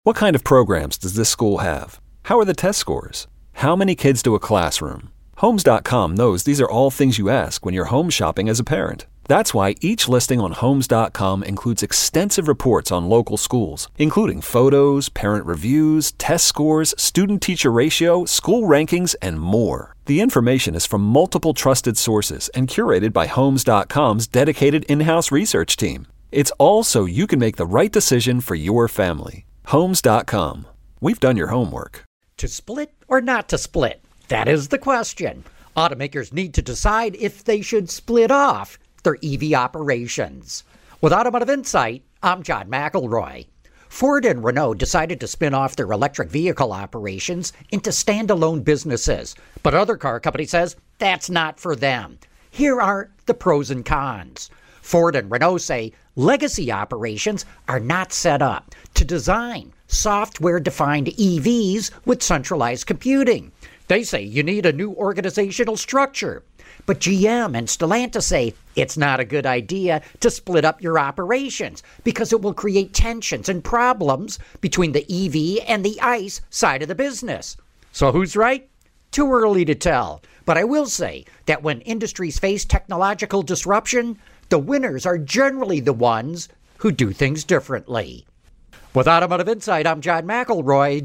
What kind of programs does this school have? How are the test scores? How many kids do a classroom? Homes.com knows these are all things you ask when you're home shopping as a parent. That's why each listing on Homes.com includes extensive reports on local schools, including photos, parent reviews, test scores, student-teacher ratio, school rankings, and more. The information is from multiple trusted sources and curated by Homes.com's dedicated in-house research team. It's all so you can make the right decision for your family. Homes.com. We've done your homework. To split or not to split? That is the question. Automakers need to decide if they should split off their EV operations. With Automotive Insight, I'm John McElroy. Ford and Renault decided to spin off their electric vehicle operations into standalone businesses, but other car company says that's not for them. Here are the pros and cons. Ford and Renault say legacy operations are not set up to design software-defined EVs with centralized computing. They say you need a new organizational structure. But GM and Stellantis say it's not a good idea to split up your operations because it will create tensions and problems between the EV and the ICE side of the business. So who's right? Too early to tell. But I will say that when industries face technological disruption, the winners are generally the ones who do things differently. With Automotive Insight, I'm John McElroy,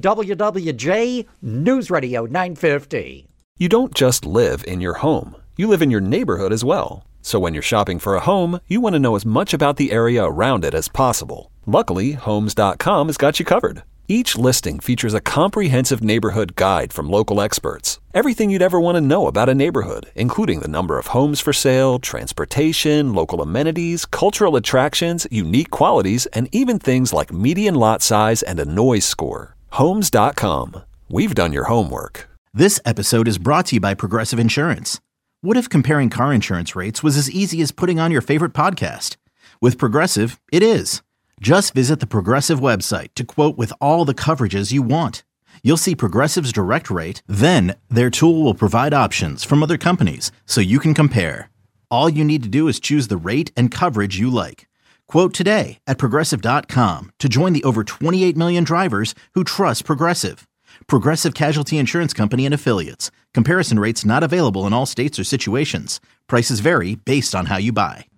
WWJ News Radio 950. You don't just live in your home. You live in your neighborhood as well. So when you're shopping for a home, you want to know as much about the area around it as possible. Luckily, Homes.com has got you covered. Each listing features a comprehensive neighborhood guide from local experts. Everything you'd ever want to know about a neighborhood, including the number of homes for sale, transportation, local amenities, cultural attractions, unique qualities, and even things like median lot size and a noise score. Homes.com. We've done your homework. This episode is brought to you by Progressive Insurance. What if comparing car insurance rates was as easy as putting on your favorite podcast? With Progressive, it is. Just visit the Progressive website to quote with all the coverages you want. You'll see Progressive's direct rate, then their tool will provide options from other companies so you can compare. All you need to do is choose the rate and coverage you like. Quote today at Progressive.com to join the over 28 million drivers who trust Progressive. Progressive Casualty Insurance Company and Affiliates. Comparison rates not available in all states or situations. Prices vary based on how you buy.